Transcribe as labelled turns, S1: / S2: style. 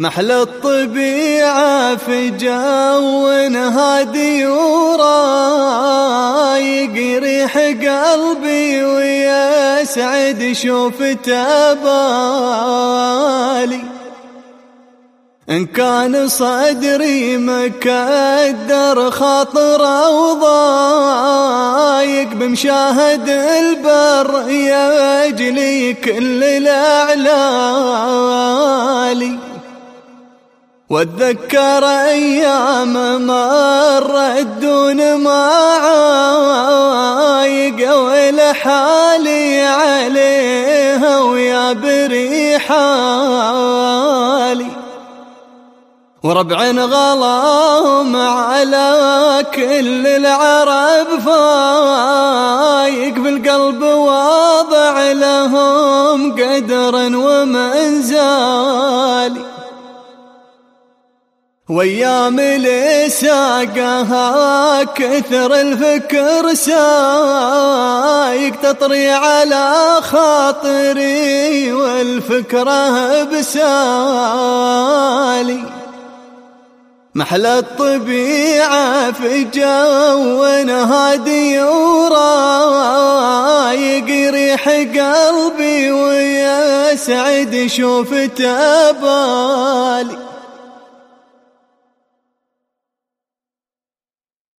S1: محلى الطبيعة في جو هادي ورايق، يريح قلبي ويسعد شوفته بالي. إن كان صدري مكدر خاطره وضايق، بمشاهد البر يجلي كل الأعلالي. واتذكر أيام مرت دون ما عايق، ولحالي عليها ويا بريحالي. وربع غلاهم على كل العرب فايق، بالقلب واضع لهم قدرا ومنزالي. وايام لساقها كثر الفكر سايق، تطري على خاطري والفكرة بسالي. محلى الطبيعة في جو هادي ورايق، يريح قلبي ويسعد شوفته بالي.